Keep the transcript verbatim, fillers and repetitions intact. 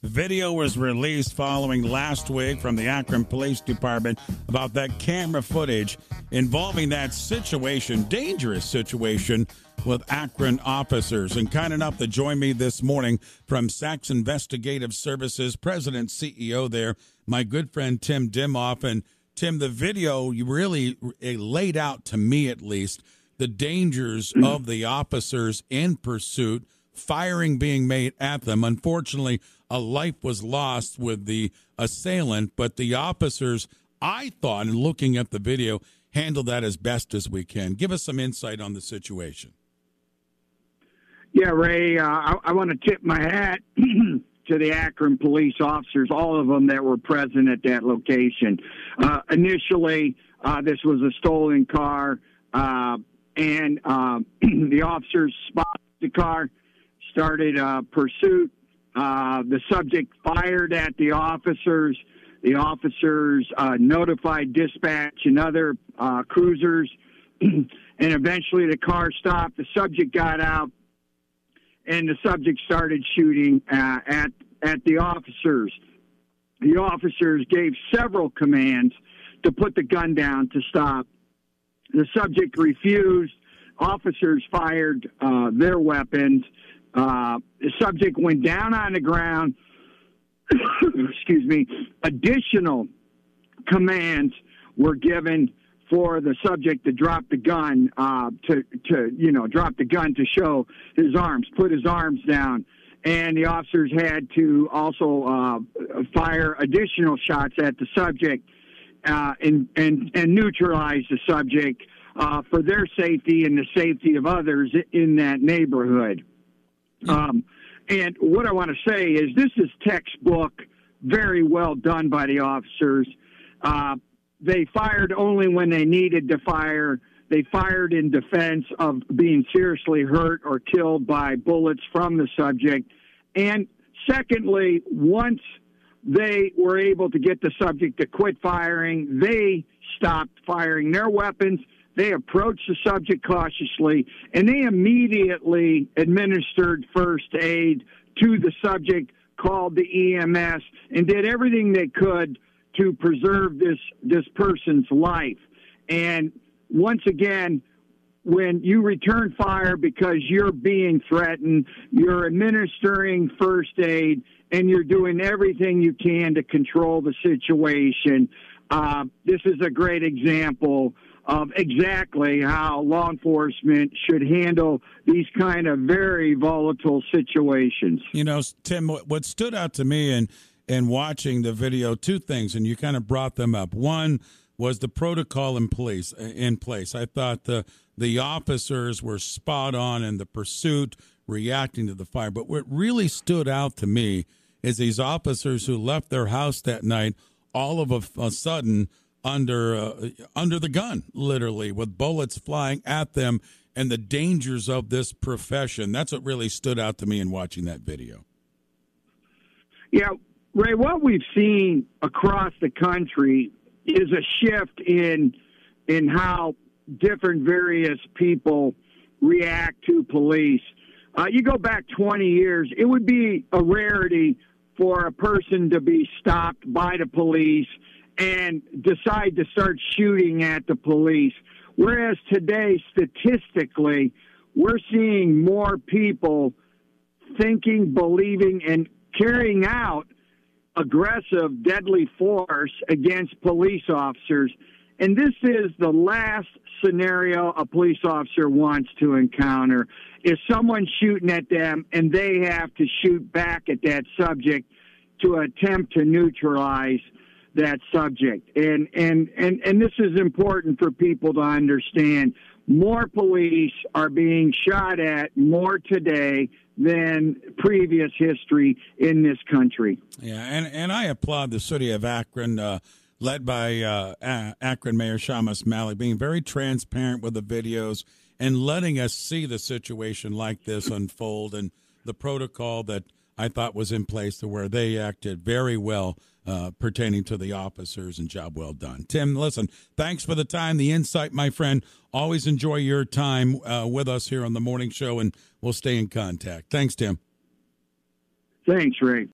Video was released following last week from the Akron Police Department about that camera footage involving that situation, dangerous situation with Akron officers. And kind enough to join me this morning from Sachs Investigative Services, President, C E O there, my good friend Tim Dimhoff. And Tim, the video you really laid out, to me at least, the dangers of the officers in pursuit, firing being made at them. Unfortunately, a life was lost with the assailant, but the officers, I thought, in looking at the video, handled that as best as we can. Give us some insight on the situation. Yeah, Ray, uh, I, I want to tip my hat to the Akron police officers, all of them that were present at that location. Uh, initially, uh, this was a stolen car, uh, and uh, the officers spotted the car, started a pursuit. Uh, the subject fired at the officers. The officers uh, notified dispatch and other uh, cruisers, and eventually the car stopped. The subject got out, and the subject started shooting uh, at at the officers. The officers gave several commands to put the gun down to stop. The subject refused. Officers fired uh, their weapons. Uh, the subject went down on the ground. Excuse me. Additional commands were given for the subject to drop the gun, uh, to, to, you know, drop the gun to show his arms, put his arms down. And the officers had to also uh, fire additional shots at the subject uh, and, and, and neutralize the subject uh, for their safety and the safety of others in that neighborhood. Um, and what I want to say is this is textbook, very well done by the officers. Uh, they fired only when they needed to fire. They fired in defense of being seriously hurt or killed by bullets from the subject. And secondly, once they were able to get the subject to quit firing, they stopped firing their weapons. They approached the subject cautiously, and they immediately administered first aid to the subject, called the E M S, and did everything they could to preserve this, this person's life. And once again, when you return fire because you're being threatened, you're administering first aid, and you're doing everything you can to control the situation. Uh, this is a great example of exactly how law enforcement should handle these kind of very volatile situations. You know, Tim, what stood out to me in, in watching the video, two things, and you kind of brought them up. One was the protocol in place. In place. I thought the, the officers were spot on in the pursuit, reacting to the fire. But what really stood out to me is these officers who left their house that night, all of a, a sudden, under uh, under the gun, literally, with bullets flying at them and the dangers of this profession. That's what really stood out to me in watching that video. Yeah, Ray, what we've seen across the country is a shift in in how different various people react to police. Uh, you go back twenty years, it would be a rarity for a person to be stopped by the police and decide to start shooting at the police. Whereas today, statistically, we're seeing more people thinking, believing, and carrying out aggressive, deadly force against police officers. And this is the last scenario a police officer wants to encounter, is someone shooting at them and they have to shoot back at that subject to attempt to neutralize that subject. And, and, and, and this is important for people to understand. More police are being shot at more today than previous history in this country. Yeah, and, and I applaud the city of Akron, uh, led by uh, Akron Mayor Shamus Malik, being very transparent with the videos and letting us see the situation like this unfold, and the protocol that I thought was in place to where they acted very well uh, pertaining to the officers, and job well done. Tim, listen, thanks for the time, the insight, my friend. Always enjoy your time uh, with us here on the morning show, and we'll stay in contact. Thanks, Tim. Thanks, Ray.